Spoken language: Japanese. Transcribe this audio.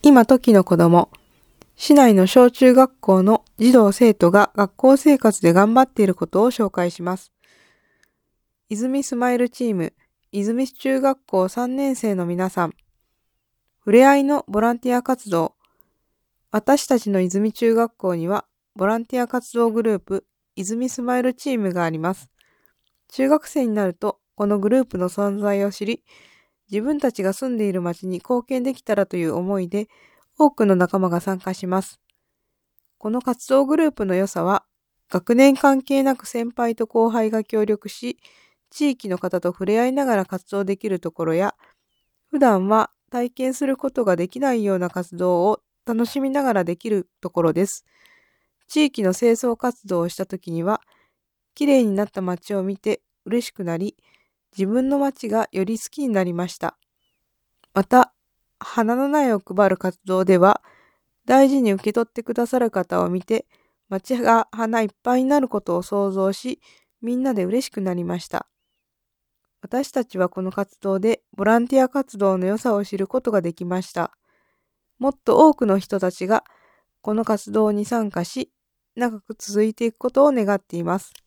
今時の子供、市内の小中学校の児童生徒が学校生活で頑張っていることを紹介します。泉スマイルチーム、泉中学校3年生の皆さん、ふれあいのボランティア活動。私たちの泉中学校には、ボランティア活動グループ、泉スマイルチームがあります。中学生になると、このグループの存在を知り、自分たちが住んでいる町に貢献できたらという思いで、多くの仲間が参加します。この活動グループの良さは、学年関係なく先輩と後輩が協力し、地域の方と触れ合いながら活動できるところや、普段は体験することができないような活動を楽しみながらできるところです。地域の清掃活動をしたときには、きれいになった街を見て嬉しくなり、自分の街がより好きになりました。また、花の苗を配る活動では、大事に受け取ってくださる方を見て、街が花いっぱいになることを想像し、みんなで嬉しくなりました。私たちはこの活動でボランティア活動の良さを知ることができました。もっと多くの人たちがこの活動に参加し、長く続いていくことを願っています。